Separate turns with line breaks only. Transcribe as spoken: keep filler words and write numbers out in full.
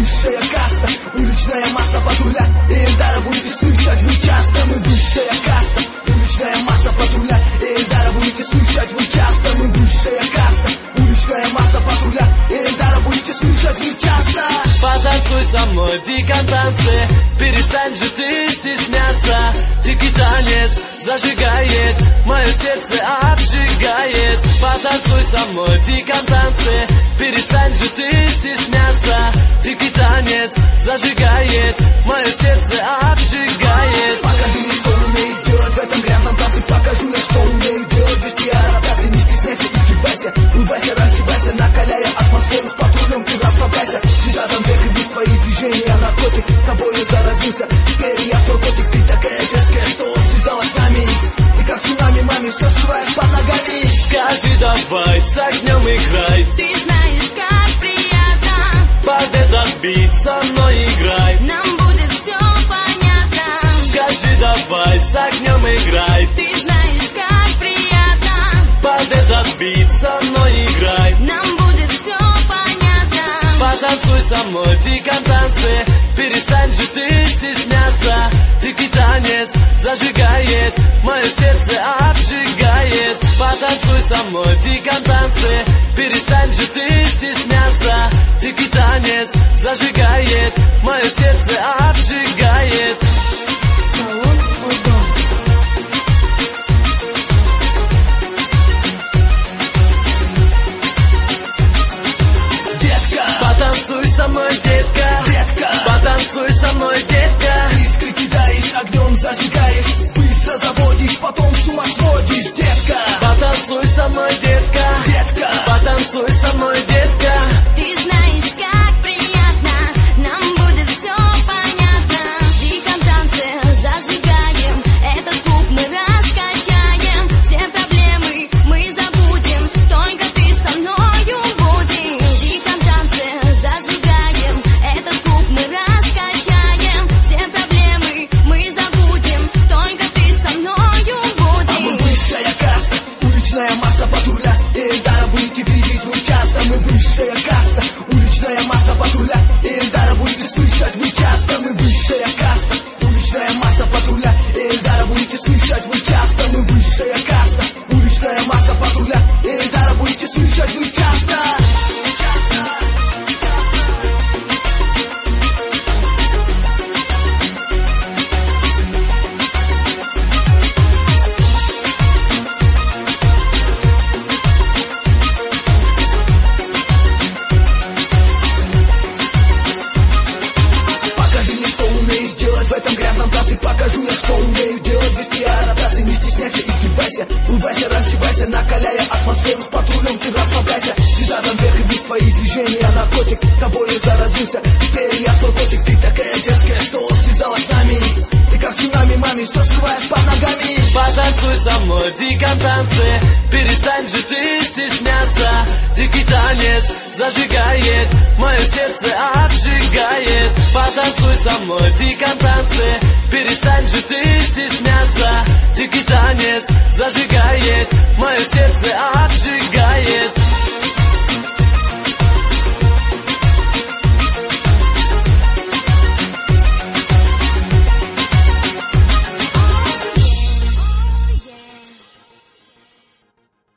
высшая каста, уличная масса патруля Эльдара будете слышать вы часто. Мы высшая каста, уличная масса патруля Эльдара будете слышать вы часто. Мы высшая каста, уличная масса патруля Эльдара будете слышать вы часто.
Потанцуй со мной в диком танце, перестань же ты стесняться. Дикий танец зажигает, мое сердце обжигает. Потанцуй со мной в диком танце, перестань же ты стесняться. Дикий танец зажигает, мое сердце обжигает.
Покажи мне, что умеешь делать в этом грязном танце. Покажу я, что умею делать без пиара. Танцы, не стесняйся, изгибайся, улыбайся, раздевайся, накаляя атмосферу с патрулем, ты расслабляйся. Движатом век и без твои движения наркотик тобою заразился. Теперь я твой котик, ты такая детская, что связалась с нами. Ты как цунами, маме, все скрываешь под ногами.
Скажи давай, с огнем играй.
Ты знаешь, как приятно
Под этот бит со мной играй.
нам будет все понятно.
Скажи давай, с огнем играй.
Ты знаешь, как приятно
Под этот бит со мной играй.
нам будет все понятно.
Потанцуй со мной в диком танце, перестань же ты стесняться. Дикий танец зажигает, мое сердце обжигает. Потанцуй со мной в диком танце, перестань же ты стесняться. Дикий танец зажигает, мое сердце обжигает.
Салон Озон.
Детка,
Потанцуй со мной, детка.
детка,
Потанцуй со мной, детка.
искры кидаешь, огнем зажигаешь, быстро заводишь, потом с ума сводишь. Детка,
Потанцуй со мной, детка.
детка,
Потанцуй со мной, детка.
Ты знаешь, как приятно нам будет все понятно. В диком танце зажигаем, этот клуб мы раскачаем. Все проблемы мы забудем, только ты со мною будешь. В диком танце зажигаем, этот клуб мы раскачаем. Все проблемы мы забудем, только ты со мною
а мы
будешь.
высшая каста, уличная масса патруля Эльдара будете видеть вы часто. Мы высшая каста, уличная масса патруля Эльдара будете слышать вы часто. Мы высшая каста, уличная масса патруля Эльдара будете слышать вы часто. Мы высшая каста, уличная масса патруля Эльдара будете слышать вы часто. Покажи мне, что умеешь делать в этом грязном танце. Покажу я, что умею делать без пиара. Танцы, не стесняйся, изгибайся, улыбайся, раздевайся, накаляя атмосферу с патрулем, ты расслабляйся. Движатом вверх и без твои движения наркотик тобою заразился. Теперь я твой котик, ты такая детская, что связалась с нами. Ты как цунами, маме, все скрываешь под ногами.
Потанцуй со мной в диком танце, перестань же ты стесняться. Дикий танец зажигает, мое сердце обжигает. Потанцуй со мной в диком танце, перестань же ты стесняться. Дикий танец зажигает, мое сердце обжигает.